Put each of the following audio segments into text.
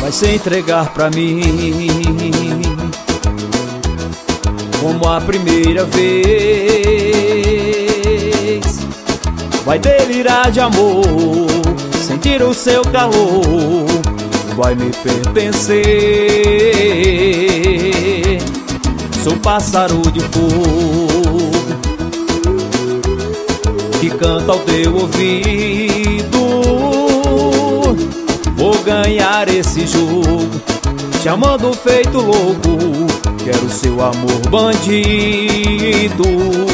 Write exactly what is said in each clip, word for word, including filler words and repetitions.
vai se entregar pra mim como a primeira vez. Vai delirar de amor, sentir o seu calor, vai me pertencer. Sou pássaro de fogo que canta ao teu ouvido. Vou ganhar esse jogo, te amando feito louco. Quero seu amor bandido.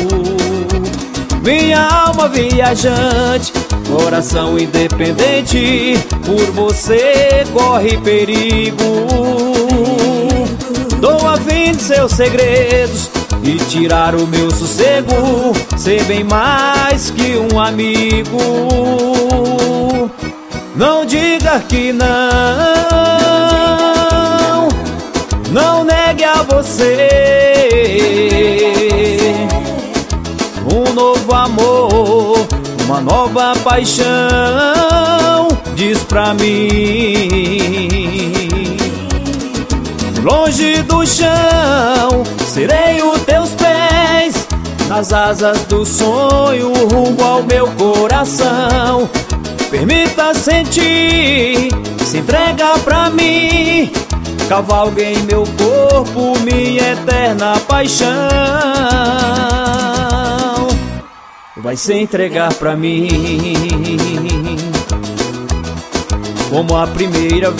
Minha alma viajante, coração independente, por você corre perigo. Dou a fim de seus segredos e tirar o meu sossego, ser bem mais que um amigo. Não diga que não, não negue a você um novo amor, uma nova paixão. Diz pra mim, longe do chão, serei os teus pés, nas asas do sonho, rumo ao meu coração. Permita sentir, se entrega pra mim, cavalgue em meu corpo, minha eterna paixão. Vai se entregar pra mim como a primeira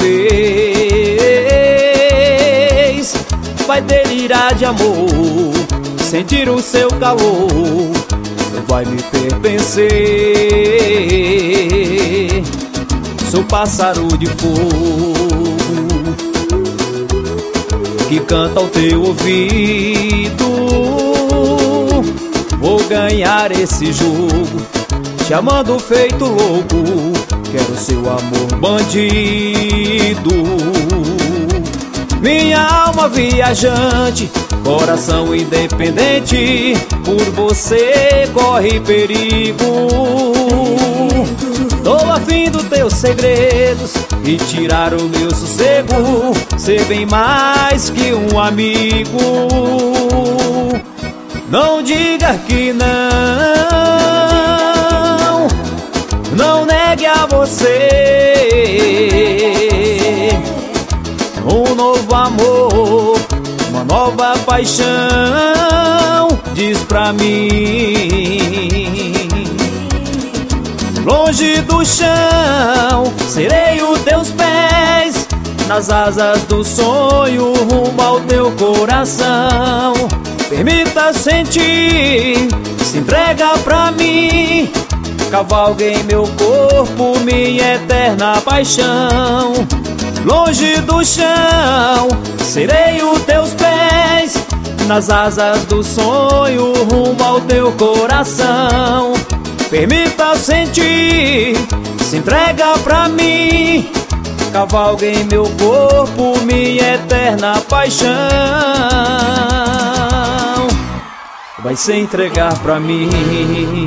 vez. Vai delirar de amor, sentir o seu calor, vai me pertencer. Sou pássaro de fogo que canta ao teu ouvido. Vou ganhar esse jogo, te amando feito louco. Quero seu amor bandido. Minha alma viajante, coração independente, por você corre perigo. Tô afim dos teus segredos e tirar o meu sossego, ser bem mais que um amigo. Não diga que não, não negue a você um novo amor, uma nova paixão. Diz pra mim, longe do chão, serei os teus pés, nas asas do sonho, rumo ao teu coração. Permita sentir, se entrega pra mim, cavalgue em meu corpo, minha eterna paixão. Longe do chão, serei os teus pés, nas asas do sonho, rumo ao teu coração. Permita sentir, se entrega pra mim, cavalgue em meu corpo, minha eterna paixão. Vai se entregar pra mim.